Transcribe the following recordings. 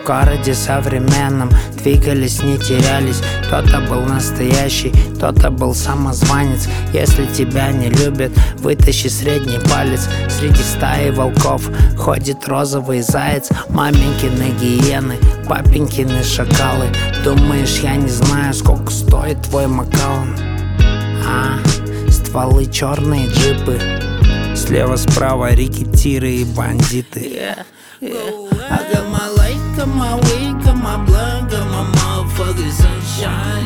В городе современном двигались, не терялись. Кто-то был настоящий, кто-то был самозванец. Если тебя не любят, вытащи средний палец. Среди стаи волков ходит розовый заяц. Маменькины гиены, папенькины шакалы. Думаешь, я не знаю, сколько стоит твой макаон? Стволы черные джипы, слева-справа рекетиры и бандиты. I got my light, got my weed, got my blood, got my motherfucking sunshine.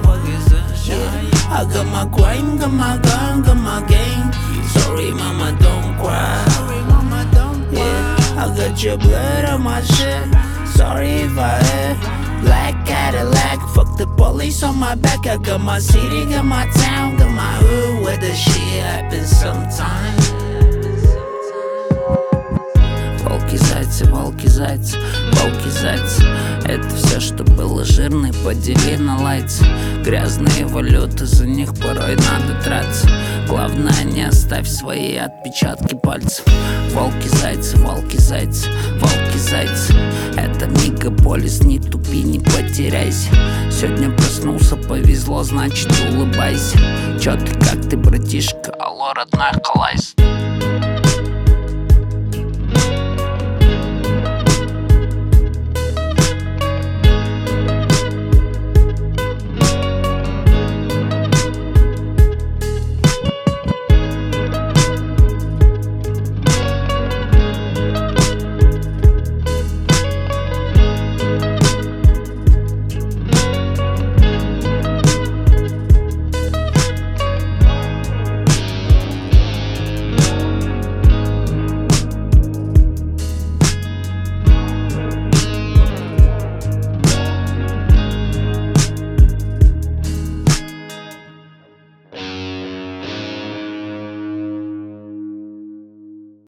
I got my crime, got my gun, got my gang. Sorry mama, don't cry. I got your blood on my shit. Sorry if I hit. Black Cadillac, fuck the police on my back. I got my city, got my town, got my hood where the shit happens sometimes. Волки-зайцы, волки-зайцы, волки-зайцы. Это все, что было жирной, подели на лайцы. Грязные валюты, за них порой надо тратиться. Главное, не оставь свои отпечатки пальцев. Волки-зайцы, волки-зайцы, волки-зайцы. Это мегаполис, не тупи, не потеряйся. Сегодня проснулся, повезло, значит улыбайся. Чё ты, как ты, братишка? Алло, родной, халайс.